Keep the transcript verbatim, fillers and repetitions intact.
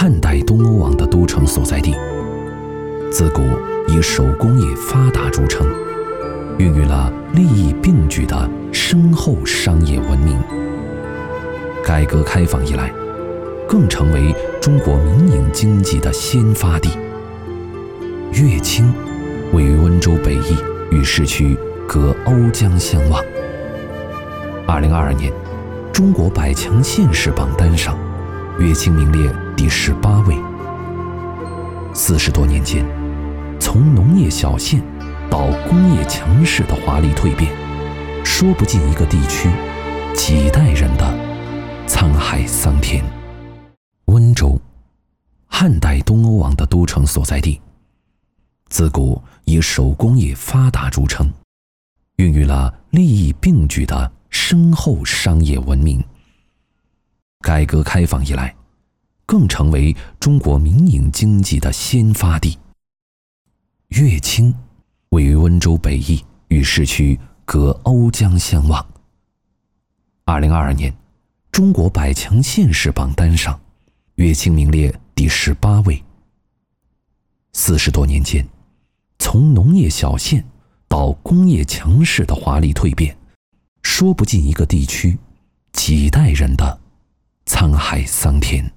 汉代东欧王的都城所在地，自古以手工业发达著称，孕育了利益并举的深厚商业文明。改革开放以来，更成为中国民营经济的先发地。乐清位于温州北翼，与市区隔瓯江相望。二零二二年，中国百强县市榜单上，乐清名列第十八位。四十多年间，从农业小县到工业强市的华丽蜕变，说不尽一个地区几代人的沧海桑田。温州，汉代东欧王的都城所在地，自古以手工业发达著称，孕育了利益并举的深厚商业文明。改革开放以来，更成为中国民营经济的先发地。乐清位于温州北翼，与市区隔瓯江相望。二零二二年，中国百强县市榜单上，乐清名列第十八位。四十多年间，从农业小县到工业强市的华丽蜕变，说不尽一个地区几代人的沧海桑田。